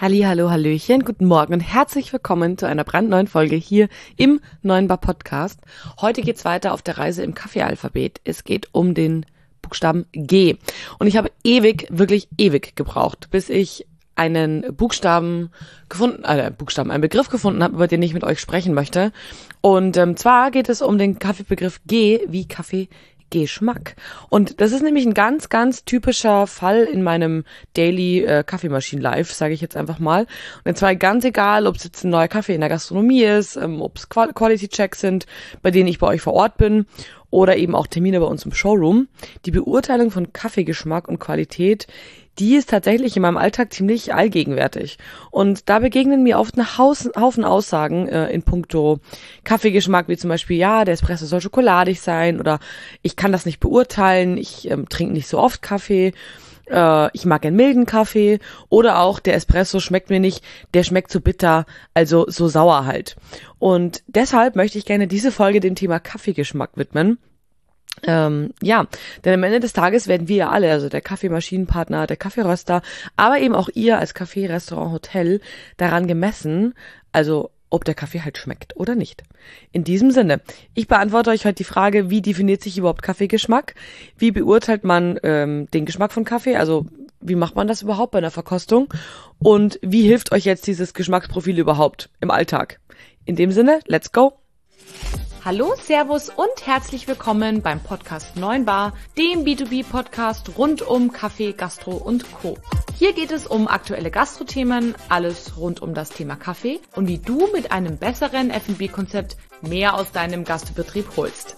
Hallihallo, Hallöchen, guten Morgen und herzlich willkommen zu einer brandneuen Folge hier im Neuen Bar Podcast. Heute geht's weiter auf der Reise im Kaffeealphabet. Es geht um den Buchstaben G. Und ich habe wirklich ewig gebraucht, bis ich einen einen Begriff gefunden habe, über den ich mit euch sprechen möchte. Und zwar geht es um den Kaffeebegriff G wie Kaffeegeschmack. Und das ist nämlich ein ganz, ganz typischer Fall in meinem Daily Kaffeemaschinen-Life, sage ich jetzt einfach mal. Und zwar ganz egal, ob es jetzt ein neuer Kaffee in der Gastronomie ist, ob es Quality-Checks sind, bei denen ich bei euch vor Ort bin, oder eben auch Termine bei uns im Showroom. Die Beurteilung von Kaffeegeschmack und Qualität, die ist tatsächlich in meinem Alltag ziemlich allgegenwärtig. Und da begegnen mir oft ein Haufen Aussagen in puncto Kaffeegeschmack, wie zum Beispiel, ja, der Espresso soll schokoladig sein oder ich kann das nicht beurteilen, ich trinke nicht so oft Kaffee, ich mag einen milden Kaffee oder auch der Espresso schmeckt mir nicht, der schmeckt zu bitter, also so sauer halt. Und deshalb möchte ich gerne diese Folge dem Thema Kaffeegeschmack widmen. Denn am Ende des Tages werden wir ja alle, also der Kaffeemaschinenpartner, der Kaffeeröster, aber eben auch ihr als Café, Restaurant, Hotel daran gemessen, also ob der Kaffee halt schmeckt oder nicht. In diesem Sinne, ich beantworte euch heute die Frage, wie definiert sich überhaupt Kaffeegeschmack? Wie beurteilt man den Geschmack von Kaffee? Also wie macht man das überhaupt bei einer Verkostung? Und wie hilft euch jetzt dieses Geschmacksprofil überhaupt im Alltag? In dem Sinne, let's go! Hallo, Servus und herzlich willkommen beim Podcast 9 Bar, dem B2B-Podcast rund um Kaffee, Gastro und Co. Hier geht es um aktuelle Gastro-Themen, alles rund um das Thema Kaffee und wie du mit einem besseren F&B-Konzept mehr aus deinem Gastbetrieb holst.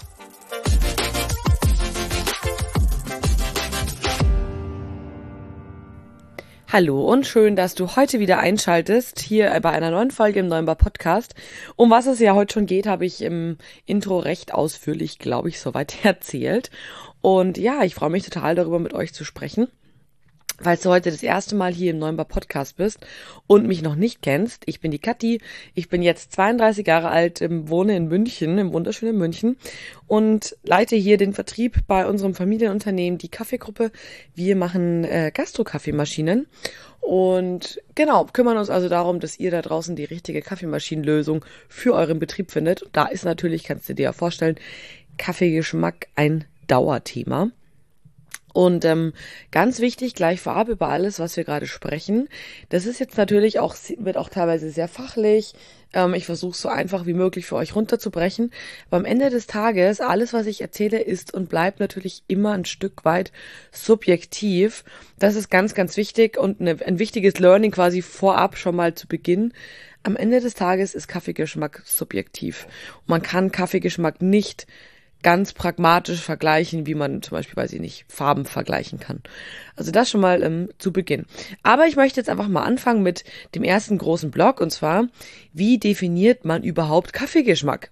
Hallo und schön, dass du heute wieder einschaltest, hier bei einer neuen Folge im Neuen Bar Podcast. Um was es ja heute schon geht, habe ich im Intro recht ausführlich, glaube ich, soweit erzählt. Und ja, ich freue mich total darüber, mit euch zu sprechen. Falls du heute das erste Mal hier im Neuen Bar Podcast bist und mich noch nicht kennst, ich bin die Kathi, ich bin jetzt 32 Jahre alt, wohne in München, im wunderschönen München und leite hier den Vertrieb bei unserem Familienunternehmen, die Kaffeegruppe. Wir machen Gastro-Kaffeemaschinen und genau, kümmern uns also darum, dass ihr da draußen die richtige Kaffeemaschinenlösung für euren Betrieb findet. Da ist natürlich, kannst du dir ja vorstellen, Kaffeegeschmack ein Dauerthema. Und ganz wichtig, gleich vorab über alles, was wir gerade sprechen. Das ist jetzt natürlich auch, wird auch teilweise sehr fachlich. Ich versuche es so einfach wie möglich für euch runterzubrechen. Aber am Ende des Tages, alles, was ich erzähle, ist und bleibt natürlich immer ein Stück weit subjektiv. Das ist ganz, ganz wichtig und ein wichtiges Learning quasi vorab schon mal zu Beginn. Am Ende des Tages ist Kaffeegeschmack subjektiv. Und man kann Kaffeegeschmack nicht ganz pragmatisch vergleichen, wie man zum Beispiel, weiß ich nicht, Farben vergleichen kann. Also das schon mal zu Beginn. Aber ich möchte jetzt einfach mal anfangen mit dem ersten großen Block, und zwar, wie definiert man überhaupt Kaffeegeschmack?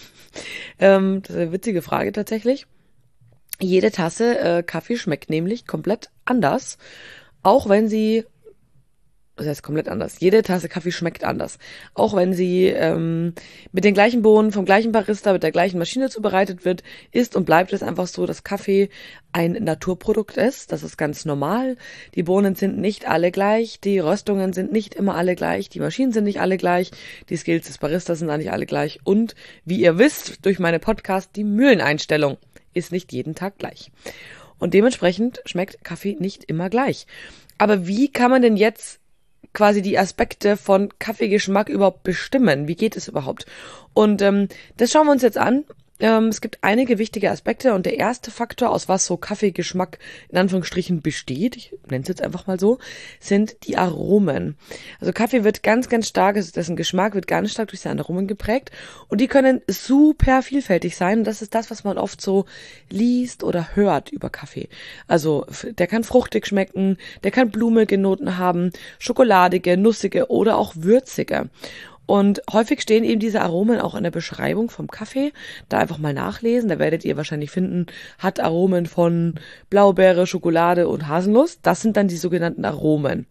Das ist eine witzige Frage tatsächlich. Jede Tasse Kaffee schmeckt nämlich komplett anders, auch wenn sie das heißt komplett anders. Jede Tasse Kaffee schmeckt anders. Auch wenn sie mit den gleichen Bohnen, vom gleichen Barista, mit der gleichen Maschine zubereitet wird, ist und bleibt es einfach so, dass Kaffee ein Naturprodukt ist. Das ist ganz normal. Die Bohnen sind nicht alle gleich, die Röstungen sind nicht immer alle gleich, die Maschinen sind nicht alle gleich, die Skills des Baristas sind auch nicht alle gleich. Und wie ihr wisst, durch meine Podcast, die Mühleneinstellung ist nicht jeden Tag gleich. Und dementsprechend schmeckt Kaffee nicht immer gleich. Aber wie kann man denn jetzt quasi die Aspekte von Kaffeegeschmack überhaupt bestimmen? Wie geht es überhaupt? Und das schauen wir uns jetzt an. Es gibt einige wichtige Aspekte und der erste Faktor, aus was so Kaffeegeschmack in Anführungsstrichen besteht, ich nenne es jetzt einfach mal so, sind die Aromen. Also Kaffee wird ganz, ganz stark, also dessen Geschmack wird ganz stark durch seine Aromen geprägt und die können super vielfältig sein. Und das ist das, was man oft so liest oder hört über Kaffee. Also der kann fruchtig schmecken, der kann blumige Noten haben, schokoladige, nussige oder auch würzige. Und häufig stehen eben diese Aromen auch in der Beschreibung vom Kaffee. Da einfach mal nachlesen, da werdet ihr wahrscheinlich finden, hat Aromen von Blaubeere, Schokolade und Haselnuss. Das sind dann die sogenannten Aromen.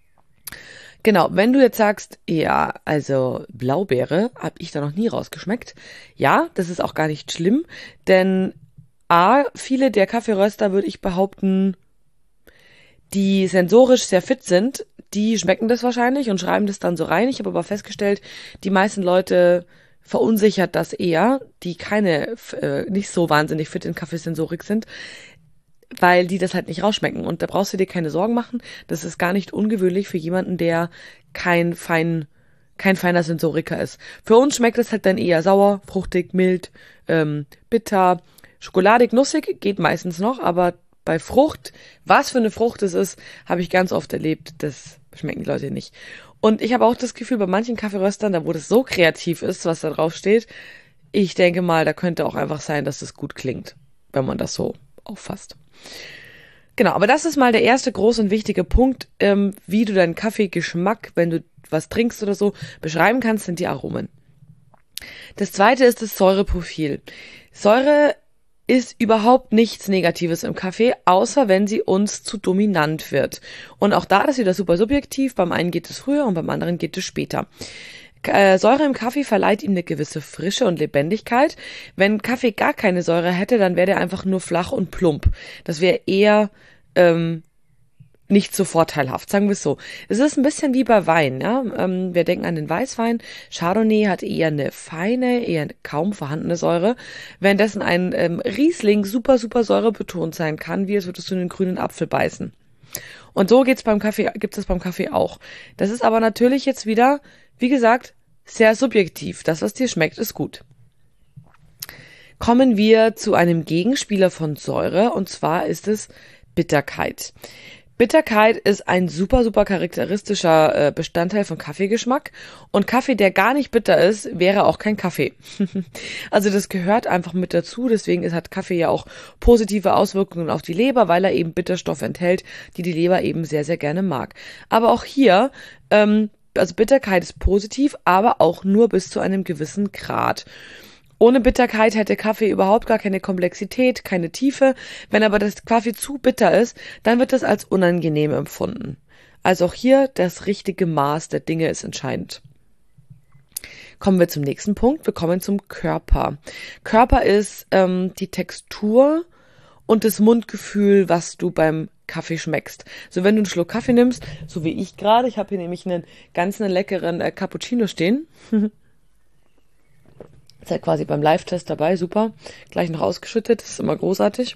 Genau, wenn du jetzt sagst, ja, also Blaubeere, habe ich da noch nie rausgeschmeckt. Ja, das ist auch gar nicht schlimm, denn viele der Kaffeeröster, würde ich behaupten, die sensorisch sehr fit sind, die schmecken das wahrscheinlich und schreiben das dann so rein. Ich habe aber festgestellt, die meisten Leute verunsichert das eher, die nicht so wahnsinnig fit in Kaffeesensorik sind, weil die das halt nicht rausschmecken. Und da brauchst du dir keine Sorgen machen. Das ist gar nicht ungewöhnlich für jemanden, der kein feiner Sensoriker ist. Für uns schmeckt es halt dann eher sauer, fruchtig, mild, bitter, schokoladig, nussig, geht meistens noch, aber bei Frucht, was für eine Frucht es ist, habe ich ganz oft erlebt, das schmecken die Leute nicht. Und ich habe auch das Gefühl, bei manchen Kaffeeröstern, da wo das so kreativ ist, was da drauf steht, ich denke mal, da könnte auch einfach sein, dass es gut klingt, wenn man das so auffasst. Genau, aber das ist mal der erste große und wichtige Punkt, wie du deinen Kaffeegeschmack, wenn du was trinkst oder so, beschreiben kannst, sind die Aromen. Das zweite ist das Säureprofil. Säure ist überhaupt nichts Negatives im Kaffee, außer wenn sie uns zu dominant wird. Und auch da ist wieder super subjektiv. Beim einen geht es früher und beim anderen geht es später. Säure im Kaffee verleiht ihm eine gewisse Frische und Lebendigkeit. Wenn Kaffee gar keine Säure hätte, dann wäre der einfach nur flach und plump. Das wäre eher nicht so vorteilhaft, sagen wir es so. Es ist ein bisschen wie bei Wein, ja. Wir denken an den Weißwein. Chardonnay hat eher eine feine, eher kaum vorhandene Säure, währenddessen ein Riesling super, super säurebetont sein kann, wie als würdest du einen grünen Apfel beißen. Und so gibt's beim Kaffee auch. Das ist aber natürlich jetzt wieder, wie gesagt, sehr subjektiv. Das, was dir schmeckt, ist gut. Kommen wir zu einem Gegenspieler von Säure, und zwar ist es Bitterkeit. Bitterkeit ist ein super, super charakteristischer Bestandteil von Kaffeegeschmack. Und Kaffee, der gar nicht bitter ist, wäre auch kein Kaffee. Also das gehört einfach mit dazu. Deswegen hat Kaffee ja auch positive Auswirkungen auf die Leber, weil er eben Bitterstoffe enthält, die die Leber eben sehr, sehr gerne mag. Aber auch hier, also Bitterkeit ist positiv, aber auch nur bis zu einem gewissen Grad. Ohne Bitterkeit hätte Kaffee überhaupt gar keine Komplexität, keine Tiefe. Wenn aber das Kaffee zu bitter ist, dann wird das als unangenehm empfunden. Also auch hier das richtige Maß der Dinge ist entscheidend. Kommen wir zum nächsten Punkt. Wir kommen zum Körper. Körper ist die Textur und das Mundgefühl, was du beim Kaffee schmeckst. So, wenn du einen Schluck Kaffee nimmst, so wie ich gerade, ich habe hier nämlich einen ganz leckeren Cappuccino stehen. Ist halt quasi beim Live-Test dabei, super. Gleich noch ausgeschüttet, das ist immer großartig.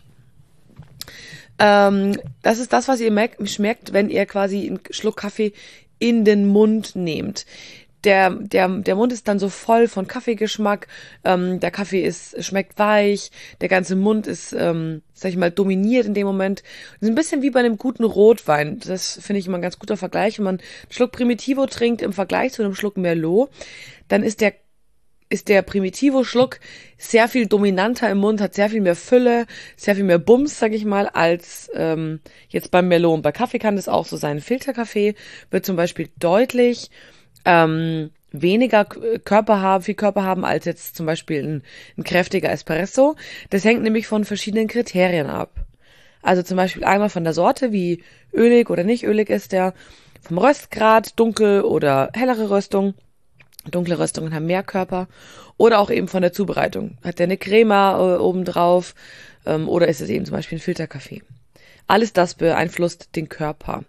Das ist das, was ihr schmeckt, wenn ihr quasi einen Schluck Kaffee in den Mund nehmt. Der Mund ist dann so voll von Kaffeegeschmack, der Kaffee schmeckt weich, der ganze Mund ist, sag ich mal, dominiert in dem Moment. Das ist ein bisschen wie bei einem guten Rotwein. Das finde ich immer ein ganz guter Vergleich. Wenn man einen Schluck Primitivo trinkt im Vergleich zu einem Schluck Merlot, dann ist der Primitivo-Schluck sehr viel dominanter im Mund, hat sehr viel mehr Fülle, sehr viel mehr Bums, sag ich mal, als jetzt beim Merlot. Und bei Kaffee kann das auch so sein. Filterkaffee wird zum Beispiel deutlich weniger viel Körper haben als jetzt zum Beispiel ein kräftiger Espresso. Das hängt nämlich von verschiedenen Kriterien ab. Also zum Beispiel einmal von der Sorte, wie ölig oder nicht ölig ist der, vom Röstgrad, dunkel oder hellere Röstung. Dunkle Röstungen haben mehr Körper. Oder auch eben von der Zubereitung. Hat der eine Crema obendrauf oder ist es eben zum Beispiel ein Filterkaffee. Alles das beeinflusst den Körper.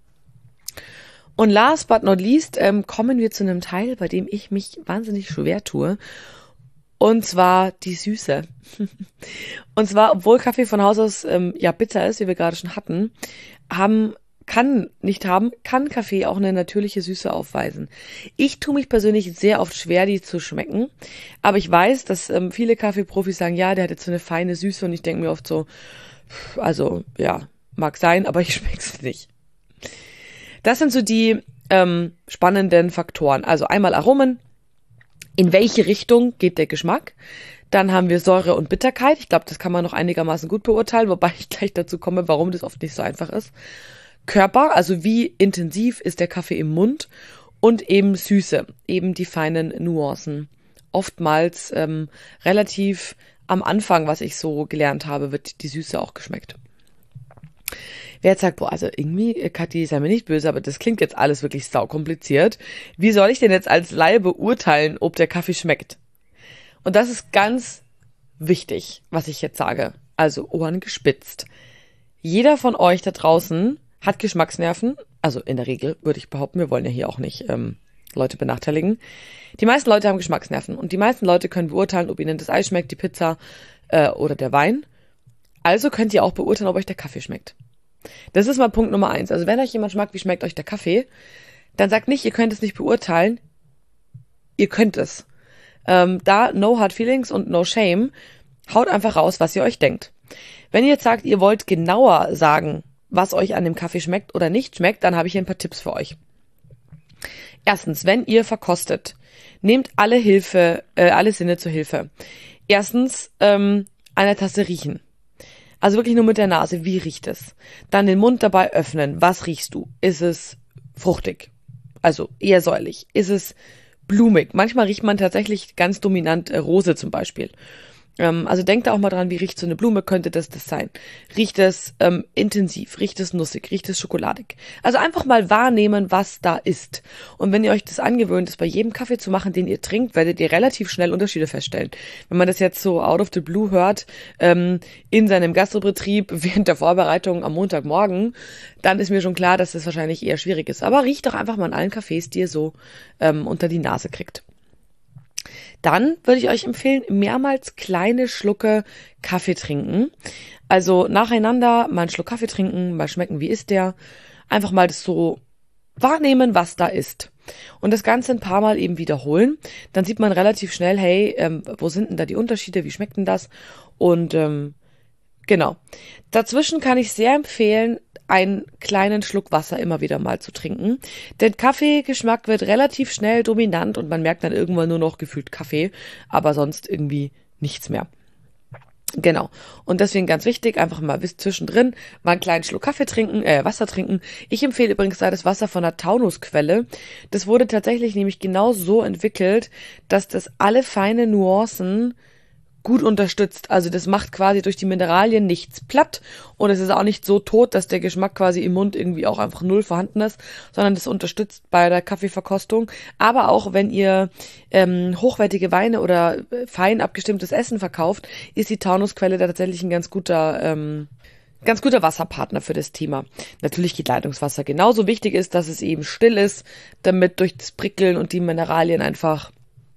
Und last but not least kommen wir zu einem Teil, bei dem ich mich wahnsinnig schwer tue. Und zwar die Süße. Und zwar, obwohl Kaffee von Haus aus bitter ist, wie wir gerade schon hatten, kann Kaffee auch eine natürliche Süße aufweisen. Ich tue mich persönlich sehr oft schwer, die zu schmecken. Aber ich weiß, dass viele Kaffeeprofis sagen, ja, der hat jetzt so eine feine Süße. Und ich denke mir oft so, also ja, mag sein, aber ich schmeck's nicht. Das sind so die spannenden Faktoren. Also einmal Aromen. In welche Richtung geht der Geschmack? Dann haben wir Säure und Bitterkeit. Ich glaube, das kann man noch einigermaßen gut beurteilen, wobei ich gleich dazu komme, warum das oft nicht so einfach ist. Körper, also wie intensiv ist der Kaffee im Mund, und eben Süße, eben die feinen Nuancen. Oftmals relativ am Anfang, was ich so gelernt habe, wird die Süße auch geschmeckt. Wer jetzt sagt, boah, also irgendwie, Kathi, sei mir nicht böse, aber das klingt jetzt alles wirklich saukompliziert. Wie soll ich denn jetzt als Laie beurteilen, ob der Kaffee schmeckt? Und das ist ganz wichtig, was ich jetzt sage. Also Ohren gespitzt. Jeder von euch da draußen hat Geschmacksnerven, Also in der Regel würde ich behaupten, wir wollen ja hier auch nicht Leute benachteiligen. Die meisten Leute haben Geschmacksnerven und die meisten Leute können beurteilen, ob ihnen das Eis schmeckt, die Pizza oder der Wein. Also könnt ihr auch beurteilen, ob euch der Kaffee schmeckt. Das ist mal Punkt Nummer 1. Also wenn euch jemand schmeckt, wie schmeckt euch der Kaffee, dann sagt nicht, ihr könnt es nicht beurteilen. Ihr könnt es. Da no hard feelings und no shame. Haut einfach raus, was ihr euch denkt. Wenn ihr jetzt sagt, ihr wollt genauer sagen, was euch an dem Kaffee schmeckt oder nicht schmeckt, dann habe ich hier ein paar Tipps für euch. Erstens, wenn ihr verkostet, nehmt alle Sinne zur Hilfe. Erstens, eine Tasse riechen. Also wirklich nur mit der Nase. Wie riecht es? Dann den Mund dabei öffnen. Was riechst du? Ist es fruchtig? Also eher säuerlich. Ist es blumig? Manchmal riecht man tatsächlich ganz dominant Rose zum Beispiel. Also denkt da auch mal dran, wie riecht so eine Blume, könnte das sein? Riecht es intensiv? Riecht es nussig? Riecht es schokoladig? Also einfach mal wahrnehmen, was da ist. Und wenn ihr euch das angewöhnt, das bei jedem Kaffee zu machen, den ihr trinkt, werdet ihr relativ schnell Unterschiede feststellen. Wenn man das jetzt so out of the blue hört, in seinem Gastrobetrieb während der Vorbereitung am Montagmorgen, dann ist mir schon klar, dass das wahrscheinlich eher schwierig ist. Aber riecht doch einfach mal an allen Kaffees, die ihr so unter die Nase kriegt. Dann würde ich euch empfehlen, mehrmals kleine Schlucke Kaffee trinken. Also nacheinander mal einen Schluck Kaffee trinken, mal schmecken, wie ist der. Einfach mal das so wahrnehmen, was da ist. Und das Ganze ein paar Mal eben wiederholen. Dann sieht man relativ schnell, hey, wo sind denn da die Unterschiede, wie schmeckt denn das? Und genau. Dazwischen kann ich sehr empfehlen, einen kleinen Schluck Wasser immer wieder mal zu trinken. Denn Kaffeegeschmack wird relativ schnell dominant und man merkt dann irgendwann nur noch gefühlt Kaffee, aber sonst irgendwie nichts mehr. Genau. Und deswegen ganz wichtig, einfach mal zwischendrin mal einen kleinen Schluck Wasser trinken. Ich empfehle übrigens da das Wasser von der Taunusquelle. Das wurde tatsächlich nämlich genau so entwickelt, dass das alle feine Nuancen gut unterstützt. Also das macht quasi durch die Mineralien nichts platt und es ist auch nicht so tot, dass der Geschmack quasi im Mund irgendwie auch einfach null vorhanden ist, sondern das unterstützt bei der Kaffeeverkostung. Aber auch wenn ihr hochwertige Weine oder fein abgestimmtes Essen verkauft, ist die Taunusquelle da tatsächlich ein ganz guter Wasserpartner für das Thema. Natürlich geht Leitungswasser genauso. Wichtig ist, dass es eben still ist, damit durch das Prickeln und die Mineralien einfach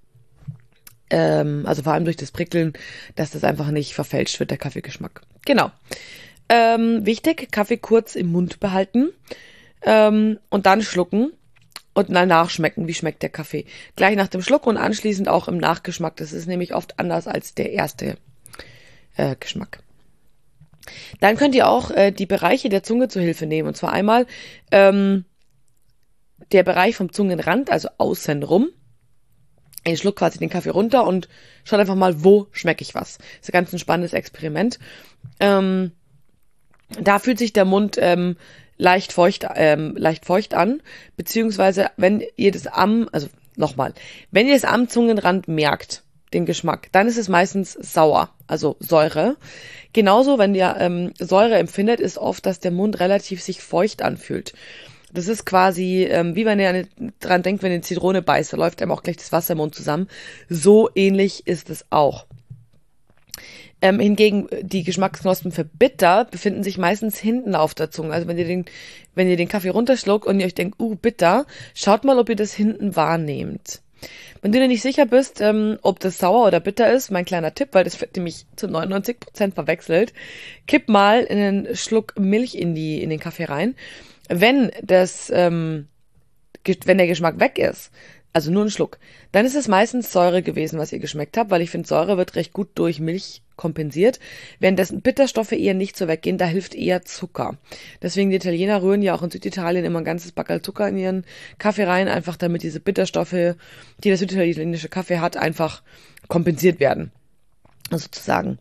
also vor allem durch das Prickeln, dass das einfach nicht verfälscht wird, der Kaffeegeschmack. Genau. Wichtig, Kaffee kurz im Mund behalten und dann schlucken und dann nachschmecken, wie schmeckt der Kaffee. Gleich nach dem Schluck und anschließend auch im Nachgeschmack. Das ist nämlich oft anders als der erste Geschmack. Dann könnt ihr auch die Bereiche der Zunge zur Hilfe nehmen. Und zwar einmal der Bereich vom Zungenrand, also außen rum. Ihr schluckt quasi den Kaffee runter und schaut einfach mal, wo schmecke ich was. Das ist ein ganz ein spannendes Experiment. Da fühlt sich der Mund leicht feucht an, beziehungsweise wenn ihr es am Zungenrand merkt, den Geschmack, dann ist es meistens sauer, also Säure. Genauso, wenn ihr Säure empfindet, ist oft, dass der Mund relativ sich feucht anfühlt. Das ist quasi, wie wenn ihr dran denkt, wenn ihr eine Zitrone beißt, da läuft einem auch gleich das Wasser im Mund zusammen. So ähnlich ist es auch. Hingegen die Geschmacksknospen für bitter befinden sich meistens hinten auf der Zunge. Also wenn ihr den Kaffee runterschluckt und ihr euch denkt, bitter, schaut mal, ob ihr das hinten wahrnehmt. Wenn du dir nicht sicher bist, ob das sauer oder bitter ist, mein kleiner Tipp, weil das wird nämlich zu 99% verwechselt, kipp mal einen Schluck Milch in den Kaffee rein. Wenn der Geschmack weg ist, also nur ein Schluck, dann ist es meistens Säure gewesen, was ihr geschmeckt habt, weil ich finde, Säure wird recht gut durch Milch kompensiert. Währenddessen Bitterstoffe eher nicht so weggehen, da hilft eher Zucker. Deswegen die Italiener rühren ja auch in Süditalien immer ein ganzes Backerl Zucker in ihren Kaffee rein, einfach damit diese Bitterstoffe, die der süditalienische Kaffee hat, einfach kompensiert werden. Sozusagen.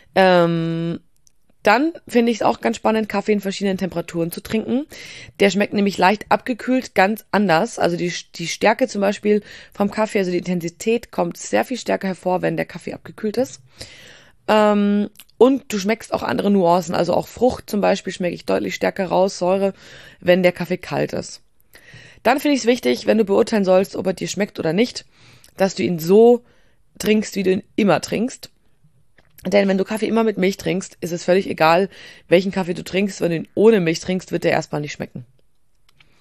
Dann finde ich es auch ganz spannend, Kaffee in verschiedenen Temperaturen zu trinken. Der schmeckt nämlich leicht abgekühlt ganz anders. Also die Stärke zum Beispiel vom Kaffee, also die Intensität, kommt sehr viel stärker hervor, wenn der Kaffee abgekühlt ist. Und du schmeckst auch andere Nuancen. Also auch Frucht zum Beispiel schmecke ich deutlich stärker raus, Säure, wenn der Kaffee kalt ist. Dann finde ich es wichtig, wenn du beurteilen sollst, ob er dir schmeckt oder nicht, dass du ihn so trinkst, wie du ihn immer trinkst. Denn wenn du Kaffee immer mit Milch trinkst, ist es völlig egal, welchen Kaffee du trinkst. Wenn du ihn ohne Milch trinkst, wird der erstmal nicht schmecken.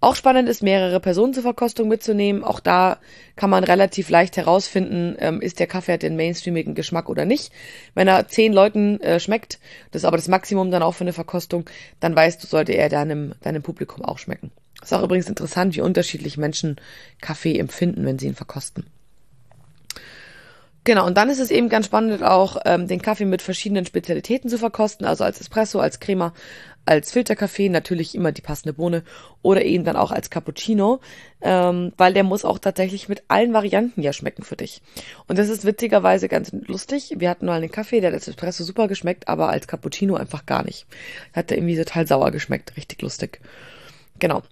Auch spannend ist, mehrere Personen zur Verkostung mitzunehmen. Auch da kann man relativ leicht herausfinden, ist der Kaffee hat den mainstreamigen Geschmack oder nicht. Wenn er 10 Leuten schmeckt, das ist aber das Maximum dann auch für eine Verkostung, dann weißt du, sollte er deinem Publikum auch schmecken. Ist auch übrigens interessant, wie unterschiedlich Menschen Kaffee empfinden, wenn sie ihn verkosten. Genau, und dann ist es eben ganz spannend, auch den Kaffee mit verschiedenen Spezialitäten zu verkosten, also als Espresso, als Crema, als Filterkaffee, natürlich immer die passende Bohne oder eben dann auch als Cappuccino, weil der muss auch tatsächlich mit allen Varianten ja schmecken für dich. Und das ist witzigerweise ganz lustig. Wir hatten mal einen Kaffee, der hat als Espresso super geschmeckt, aber als Cappuccino einfach gar nicht. Hat der irgendwie total sauer geschmeckt, richtig lustig. Genau.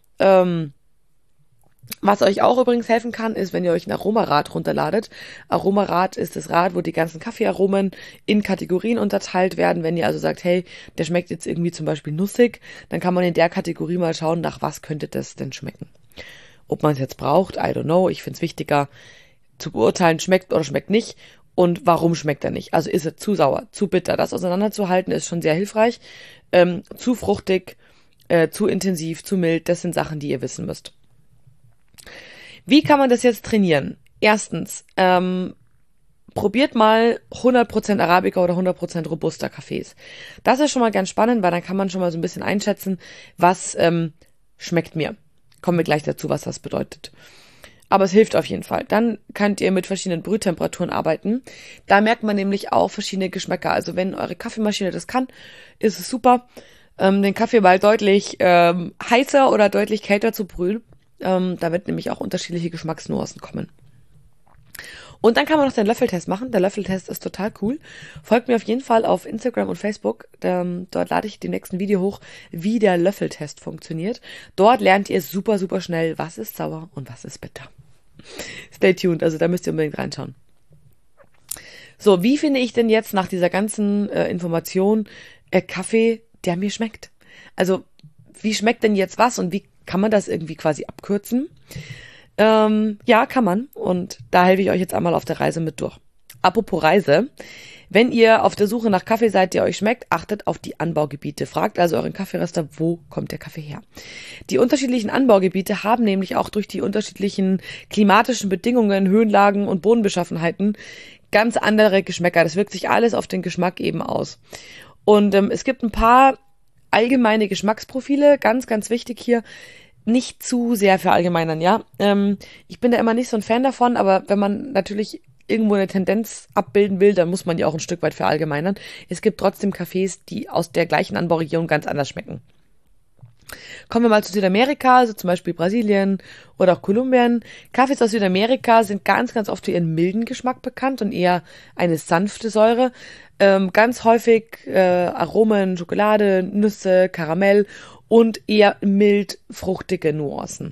Was euch auch übrigens helfen kann, ist, wenn ihr euch ein Aromarad runterladet. Aromarad ist das Rad, wo die ganzen Kaffeearomen in Kategorien unterteilt werden. Wenn ihr also sagt, hey, der schmeckt jetzt irgendwie zum Beispiel nussig, dann kann man in der Kategorie mal schauen, nach was könnte das denn schmecken. Ob man es jetzt braucht, I don't know. Ich finde es wichtiger zu beurteilen, schmeckt oder schmeckt nicht und warum schmeckt er nicht. Also ist er zu sauer, zu bitter. Das auseinanderzuhalten ist schon sehr hilfreich. Zu fruchtig, zu intensiv, zu mild, das sind Sachen, die ihr wissen müsst. Wie kann man das jetzt trainieren? Erstens, probiert mal 100% Arabica oder 100% Robusta Kaffees. Das ist schon mal ganz spannend, weil dann kann man schon mal so ein bisschen einschätzen, was schmeckt mir. Kommen wir gleich dazu, was das bedeutet. Aber es hilft auf jeden Fall. Dann könnt ihr mit verschiedenen Brühtemperaturen arbeiten. Da merkt man nämlich auch verschiedene Geschmäcker. Also wenn eure Kaffeemaschine das kann, ist es super, den Kaffee mal deutlich heißer oder deutlich kälter zu brühen. Da wird nämlich auch unterschiedliche Geschmacksnuancen kommen. Und dann kann man noch den Löffeltest machen. Der Löffeltest ist total cool. Folgt mir auf jeden Fall auf Instagram und Facebook. Dort lade ich dem nächsten Video hoch, wie der Löffeltest funktioniert. Dort lernt ihr super, super schnell, was ist sauer und was ist bitter. Stay tuned, also da müsst ihr unbedingt reinschauen. So, wie finde ich denn jetzt nach dieser ganzen Information Kaffee, der mir schmeckt? Also, wie schmeckt denn jetzt was und wie kann man das irgendwie quasi abkürzen? Ja, kann man. Und da helfe ich euch jetzt einmal auf der Reise mit durch. Apropos Reise. Wenn ihr auf der Suche nach Kaffee seid, der euch schmeckt, achtet auf die Anbaugebiete. Fragt also euren Kaffeeröster, wo kommt der Kaffee her? Die unterschiedlichen Anbaugebiete haben nämlich auch durch die unterschiedlichen klimatischen Bedingungen, Höhenlagen und Bodenbeschaffenheiten ganz andere Geschmäcker. Das wirkt sich alles auf den Geschmack eben aus. Und es gibt ein paar allgemeine Geschmacksprofile, ganz, ganz wichtig hier, nicht zu sehr verallgemeinern, ja. Ich bin da immer nicht so ein Fan davon, aber wenn man natürlich irgendwo eine Tendenz abbilden will, dann muss man ja auch ein Stück weit verallgemeinern. Es gibt trotzdem Kaffees, die aus der gleichen Anbauregion ganz anders schmecken. Kommen wir mal zu Südamerika, also zum Beispiel Brasilien oder auch Kolumbien. Kaffees aus Südamerika sind ganz, ganz oft für ihren milden Geschmack bekannt und eher eine sanfte Säure. Ganz häufig Aromen, Schokolade, Nüsse, Karamell und eher mild fruchtige Nuancen.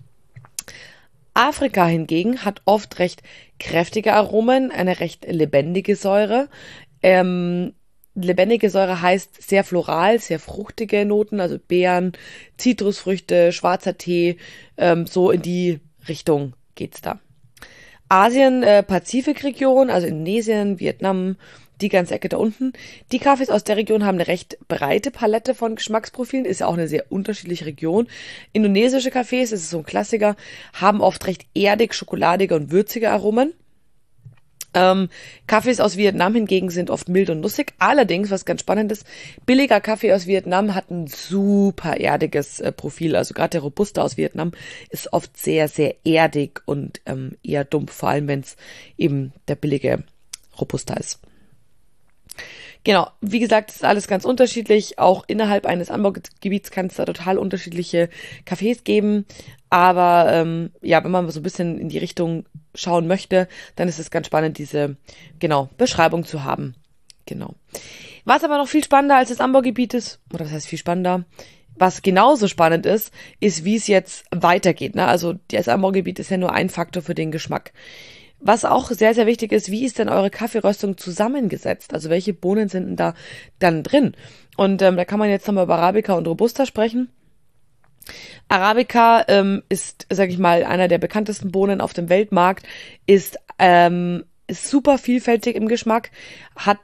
Afrika hingegen hat oft recht kräftige Aromen, eine recht lebendige Säure. Lebendige Säure heißt sehr floral, sehr fruchtige Noten, also Beeren, Zitrusfrüchte, schwarzer Tee, so in die Richtung geht's da. Asien, Pazifikregion, also Indonesien, Vietnam, die ganze Ecke da unten. Die Kaffees aus der Region haben eine recht breite Palette von Geschmacksprofilen, ist ja auch eine sehr unterschiedliche Region. Indonesische Kaffees, das ist so ein Klassiker, haben oft recht erdig, schokoladige und würzige Aromen. Kaffees aus Vietnam hingegen sind oft mild und nussig. Allerdings, was ganz spannend ist, billiger Kaffee aus Vietnam hat ein super erdiges Profil. Also gerade der Robusta aus Vietnam ist oft sehr, sehr erdig und eher dumpf, vor allem wenn es eben der billige Robusta ist. Genau, wie gesagt, das ist alles ganz unterschiedlich. Auch innerhalb eines Anbaugebiets kann es da total unterschiedliche Kaffees geben. Aber ja, wenn man so ein bisschen in die Richtung schauen möchte, dann ist es ganz spannend, diese Beschreibung zu haben. Genau. Was aber noch viel spannender als das Anbaugebiet ist, oder was heißt viel spannender, was genauso spannend ist, wie es jetzt weitergeht. Ne? Also das Anbaugebiet ist ja nur ein Faktor für den Geschmack. Was auch sehr, sehr wichtig ist, wie ist denn eure Kaffeeröstung zusammengesetzt? Also welche Bohnen sind denn da dann drin? Und da kann man jetzt nochmal über Arabica und Robusta sprechen. Arabica ist, sag ich mal, einer der bekanntesten Bohnen auf dem Weltmarkt, ist super vielfältig im Geschmack, hat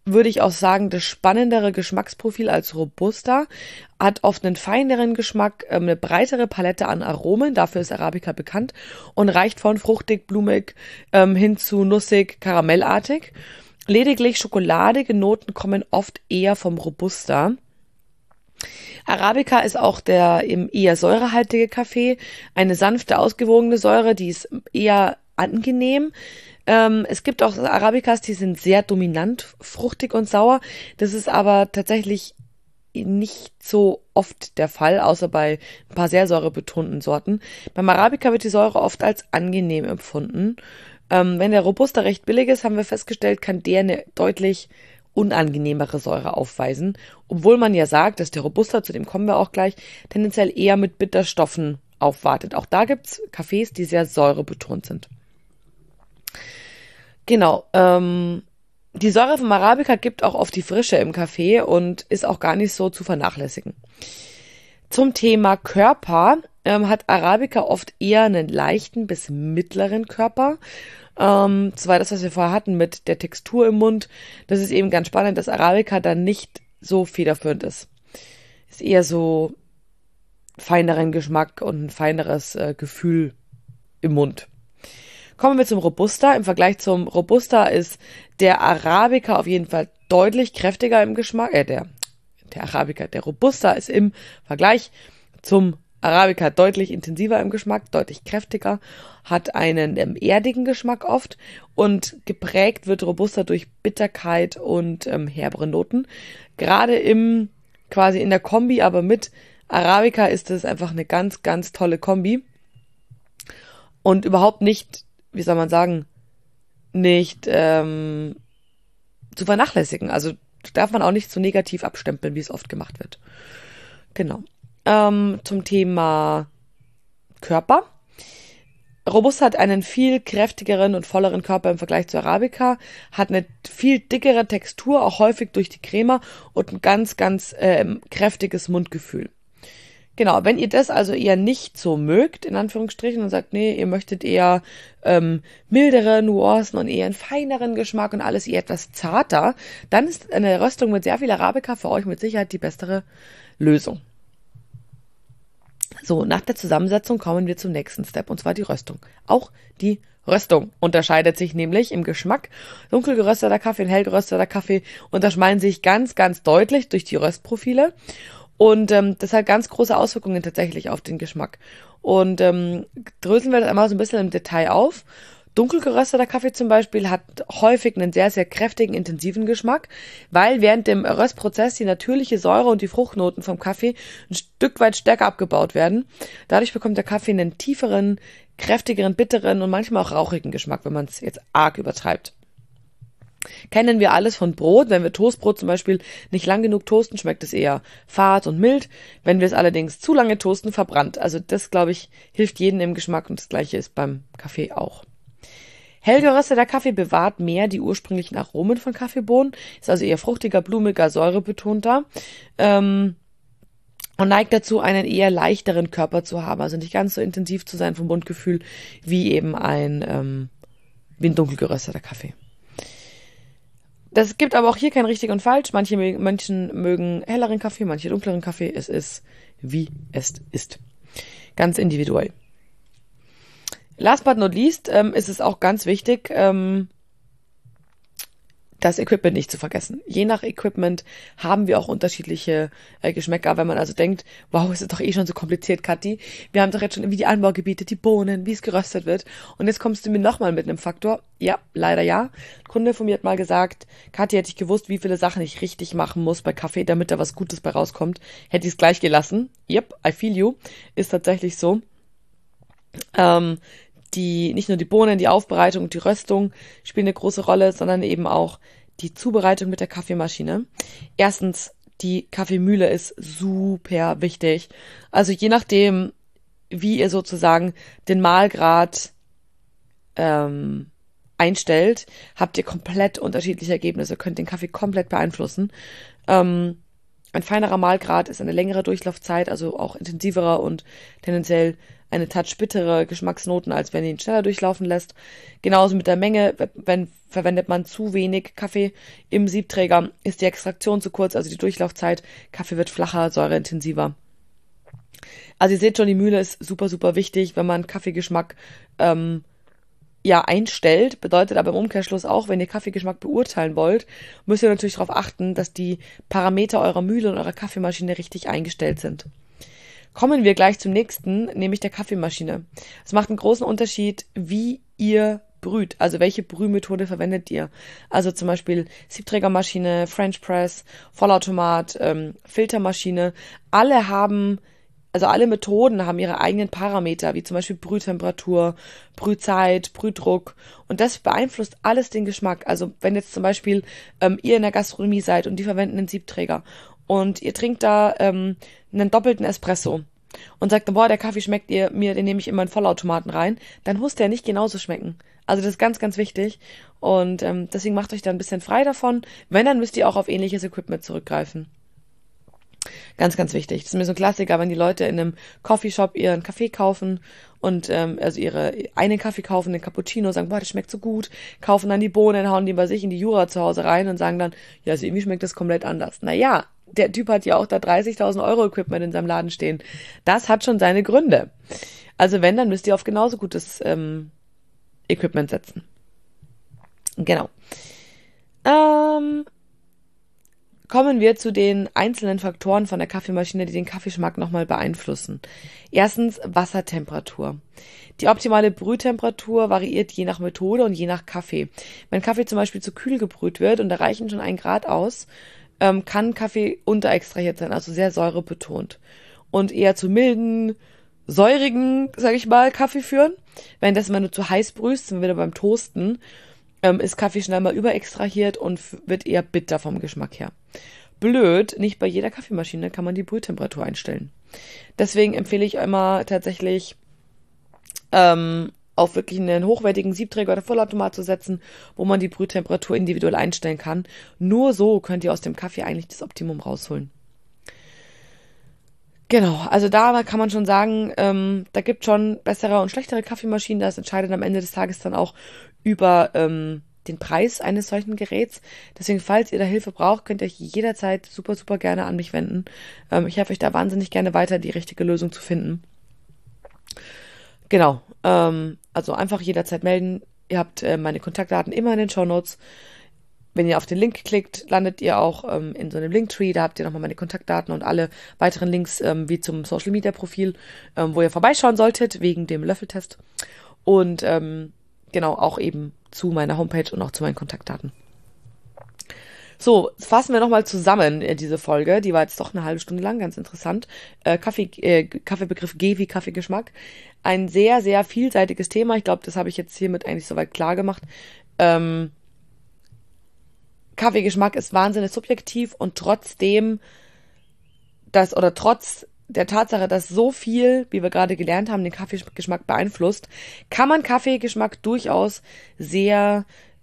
würde ich auch sagen, das spannendere Geschmacksprofil als Robusta, hat oft einen feineren Geschmack, eine breitere Palette an Aromen, dafür ist Arabica bekannt, und reicht von fruchtig, blumig hin zu nussig, karamellartig. Lediglich schokoladige Noten kommen oft eher vom Robusta. Arabica ist auch der eben eher säurehaltige Kaffee, eine sanfte, ausgewogene Säure, die ist eher angenehm. Es gibt auch Arabicas, die sind sehr dominant, fruchtig und sauer. Das ist aber tatsächlich nicht so oft der Fall, außer bei ein paar sehr säurebetonten Sorten. Beim Arabica wird die Säure oft als angenehm empfunden. Wenn der Robusta recht billig ist, haben wir festgestellt, kann der eine deutlich unangenehmere Säure aufweisen. Obwohl man ja sagt, dass der Robusta, zu dem kommen wir auch gleich, tendenziell eher mit Bitterstoffen aufwartet. Auch da gibt's Kaffees, die sehr säurebetont sind. Genau, die Säure vom Arabica gibt auch oft die Frische im Kaffee und ist auch gar nicht so zu vernachlässigen. Zum Thema Körper hat Arabica oft eher einen leichten bis mittleren Körper. Das war das, was wir vorher hatten mit der Textur im Mund. Das ist eben ganz spannend, dass Arabica dann nicht so federführend ist. Ist eher so feineren Geschmack und ein feineres Gefühl im Mund. Kommen wir zum Robusta. Im Vergleich zum Robusta ist der Arabica auf jeden Fall deutlich kräftiger im Geschmack. Der Robusta ist im Vergleich zum Arabica deutlich intensiver im Geschmack, deutlich kräftiger, hat einen erdigen Geschmack oft und geprägt wird Robusta durch Bitterkeit und herbere Noten. Gerade quasi in der Kombi, aber mit Arabica ist es einfach eine ganz, ganz tolle Kombi und überhaupt nicht, wie soll man sagen, nicht zu vernachlässigen. Also darf man auch nicht so negativ abstempeln, wie es oft gemacht wird. Genau. Zum Thema Körper. Robusta hat einen viel kräftigeren und volleren Körper im Vergleich zu Arabica, hat eine viel dickere Textur, auch häufig durch die Crema und ein ganz, ganz kräftiges Mundgefühl. Genau, wenn ihr das also eher nicht so mögt, in Anführungsstrichen, und sagt, nee, ihr möchtet eher mildere Nuancen und eher einen feineren Geschmack und alles eher etwas zarter, dann ist eine Röstung mit sehr viel Arabica für euch mit Sicherheit die bessere Lösung. So, nach der Zusammensetzung kommen wir zum nächsten Step, und zwar die Röstung. Auch die Röstung unterscheidet sich nämlich im Geschmack. Dunkel gerösteter Kaffee und hell gerösteter Kaffee unterscheiden sich ganz, ganz deutlich durch die Röstprofile. Und das hat ganz große Auswirkungen tatsächlich auf den Geschmack. Und dröseln wir das einmal so ein bisschen im Detail auf. Dunkel gerösteter Kaffee zum Beispiel hat häufig einen sehr, sehr kräftigen, intensiven Geschmack, weil während dem Röstprozess die natürliche Säure und die Fruchtnoten vom Kaffee ein Stück weit stärker abgebaut werden. Dadurch bekommt der Kaffee einen tieferen, kräftigeren, bitteren und manchmal auch rauchigen Geschmack, wenn man es jetzt arg übertreibt. Kennen wir alles von Brot. Wenn wir Toastbrot zum Beispiel nicht lang genug toasten, schmeckt es eher fad und mild. Wenn wir es allerdings zu lange toasten, verbrannt. Also das, glaube ich, hilft jedem im Geschmack, und das Gleiche ist beim Kaffee auch. Hell gerösteter Kaffee bewahrt mehr die ursprünglichen Aromen von Kaffeebohnen, ist also eher fruchtiger, blumiger, säurebetonter und neigt dazu, einen eher leichteren Körper zu haben, also nicht ganz so intensiv zu sein vom Mundgefühl wie eben ein dunkel gerösteter Kaffee. Das gibt aber auch hier kein richtig und falsch. Manche Menschen mögen helleren Kaffee, manche dunkleren Kaffee. Es ist, wie es ist. Ganz individuell. Last but not least ist es auch ganz wichtig, das Equipment nicht zu vergessen. Je nach Equipment haben wir auch unterschiedliche Geschmäcker. Wenn man also denkt, wow, ist das doch eh schon so kompliziert, Kathi. Wir haben doch jetzt schon irgendwie die Anbaugebiete, die Bohnen, wie es geröstet wird. Und jetzt kommst du mir nochmal mit einem Faktor. Ja, leider ja. Ein Kunde von mir hat mal gesagt, Kathi, hätte ich gewusst, wie viele Sachen ich richtig machen muss bei Kaffee, damit da was Gutes bei rauskommt, hätte ich es gleich gelassen. Yep, I feel you. Ist tatsächlich so. Nicht nur die Bohnen, die Aufbereitung und die Röstung spielen eine große Rolle, sondern eben auch die Zubereitung mit der Kaffeemaschine. Erstens, die Kaffeemühle ist super wichtig. Also je nachdem, wie ihr sozusagen den Mahlgrad einstellt, habt ihr komplett unterschiedliche Ergebnisse, könnt den Kaffee komplett beeinflussen. Ein feinerer Mahlgrad ist eine längere Durchlaufzeit, also auch intensiverer und tendenziell eine Touch bittere Geschmacksnoten, als wenn ihr ihn schneller durchlaufen lässt. Genauso mit der Menge, verwendet man zu wenig Kaffee im Siebträger, ist die Extraktion zu kurz, also die Durchlaufzeit. Kaffee wird flacher, säureintensiver. Also ihr seht schon, die Mühle ist super, super wichtig, wenn man Kaffeegeschmack einstellt. Bedeutet aber im Umkehrschluss auch, wenn ihr Kaffeegeschmack beurteilen wollt, müsst ihr natürlich darauf achten, dass die Parameter eurer Mühle und eurer Kaffeemaschine richtig eingestellt sind. Kommen wir gleich zum nächsten, nämlich der Kaffeemaschine. Es macht einen großen Unterschied, wie ihr brüht, also welche Brühmethode verwendet ihr. Also zum Beispiel Siebträgermaschine, French Press, Vollautomat, Filtermaschine. Alle Methoden haben ihre eigenen Parameter, wie zum Beispiel Brühtemperatur, Brühzeit, Brühdruck. Und das beeinflusst alles den Geschmack. Also wenn jetzt zum Beispiel ihr in der Gastronomie seid und die verwenden einen Siebträger und ihr trinkt da einen doppelten Espresso und sagt, boah, der Kaffee schmeckt mir, den nehme ich immer in Vollautomaten rein, dann muss der nicht genauso schmecken. Also das ist ganz, ganz wichtig. Und deswegen macht euch da ein bisschen frei davon. Wenn, dann müsst ihr auch auf ähnliches Equipment zurückgreifen. Ganz, ganz wichtig. Das ist mir so ein Klassiker, wenn die Leute in einem Coffeeshop ihren Kaffee kaufen und einen Kaffee kaufen, den Cappuccino, sagen, boah, das schmeckt so gut, kaufen dann die Bohnen, hauen die bei sich in die Jura zu Hause rein und sagen dann, ja, also irgendwie schmeckt das komplett anders. Naja, der Typ hat ja auch da 30.000 € Equipment in seinem Laden stehen. Das hat schon seine Gründe. Also wenn, dann müsst ihr auf genauso gutes Equipment setzen. Genau. Kommen wir zu den einzelnen Faktoren von der Kaffeemaschine, die den Kaffeegeschmack nochmal beeinflussen. Erstens Wassertemperatur. Die optimale Brühtemperatur variiert je nach Methode und je nach Kaffee. Wenn Kaffee zum Beispiel zu kühl gebrüht wird und da reichen schon 1 Grad aus, kann Kaffee unterextrahiert sein, also sehr säurebetont. Und eher zu milden, säurigen, sage ich mal, Kaffee führen. Währenddessen, wenn du zu heiß brühst, sind wir wieder beim Toasten, ist Kaffee schnell mal überextrahiert und wird eher bitter vom Geschmack her. Blöd, nicht bei jeder Kaffeemaschine kann man die Brühtemperatur einstellen. Deswegen empfehle ich immer tatsächlich auf wirklich einen hochwertigen Siebträger oder Vollautomat zu setzen, wo man die Brühtemperatur individuell einstellen kann. Nur so könnt ihr aus dem Kaffee eigentlich das Optimum rausholen. Genau, also da kann man schon sagen, da gibt schon bessere und schlechtere Kaffeemaschinen. Das entscheidet am Ende des Tages dann auch über den Preis eines solchen Geräts. Deswegen, falls ihr da Hilfe braucht, könnt ihr euch jederzeit super, super gerne an mich wenden. Ich helfe euch da wahnsinnig gerne weiter, die richtige Lösung zu finden. Genau, also einfach jederzeit melden. Ihr habt meine Kontaktdaten immer in den Shownotes. Wenn ihr auf den Link klickt, landet ihr auch in so einem Linktree. Da habt ihr nochmal meine Kontaktdaten und alle weiteren Links wie zum Social Media Profil, wo ihr vorbeischauen solltet, wegen dem Löffeltest. Und genau, auch eben zu meiner Homepage und auch zu meinen Kontaktdaten. So, fassen wir nochmal zusammen diese Folge. Die war jetzt doch eine halbe Stunde lang, ganz interessant. Kaffeebegriff G wie Kaffeegeschmack. Ein sehr, sehr vielseitiges Thema. Ich glaube, das habe ich jetzt hiermit eigentlich soweit klar gemacht. Kaffeegeschmack ist wahnsinnig subjektiv und trotz der Tatsache, dass so viel, wie wir gerade gelernt haben, den Kaffeegeschmack beeinflusst, kann man Kaffeegeschmack durchaus sehr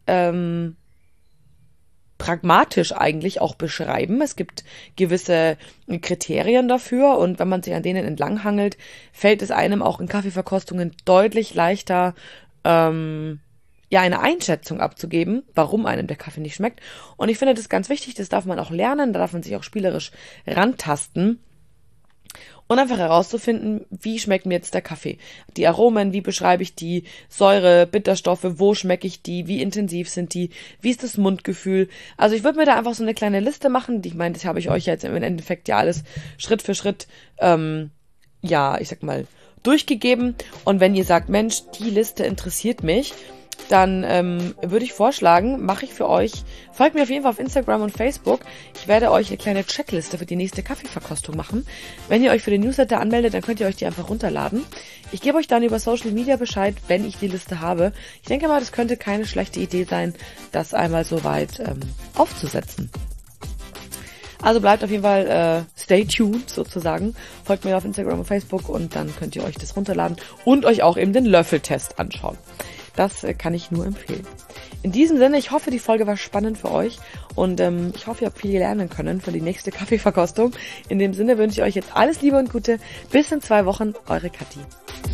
pragmatisch eigentlich auch beschreiben. Es gibt gewisse Kriterien dafür und wenn man sich an denen entlanghangelt, fällt es einem auch in Kaffeeverkostungen deutlich leichter, eine Einschätzung abzugeben, warum einem der Kaffee nicht schmeckt. Und ich finde das ganz wichtig, das darf man auch lernen, da darf man sich auch spielerisch rantasten und einfach herauszufinden, wie schmeckt mir jetzt der Kaffee. Die Aromen, wie beschreibe ich die, Säure, Bitterstoffe, wo schmecke ich die, wie intensiv sind die, wie ist das Mundgefühl. Also ich würde mir da einfach so eine kleine Liste machen, ich meine, das habe ich euch jetzt im Endeffekt ja alles Schritt für Schritt, durchgegeben. Und wenn ihr sagt, Mensch, die Liste interessiert mich, dann würde ich vorschlagen, mache ich für euch, folgt mir auf jeden Fall auf Instagram und Facebook. Ich werde euch eine kleine Checkliste für die nächste Kaffeeverkostung machen. Wenn ihr euch für den Newsletter anmeldet, dann könnt ihr euch die einfach runterladen. Ich gebe euch dann über Social Media Bescheid, wenn ich die Liste habe. Ich denke mal, das könnte keine schlechte Idee sein, das einmal so weit aufzusetzen. Also bleibt auf jeden Fall stay tuned sozusagen. Folgt mir auf Instagram und Facebook und dann könnt ihr euch das runterladen und euch auch eben den Löffeltest anschauen. Das kann ich nur empfehlen. In diesem Sinne, ich hoffe, die Folge war spannend für euch und ich hoffe, ihr habt viel lernen können für die nächste Kaffeeverkostung. In dem Sinne wünsche ich euch jetzt alles Liebe und Gute. Bis in 2 Wochen, eure Kathi.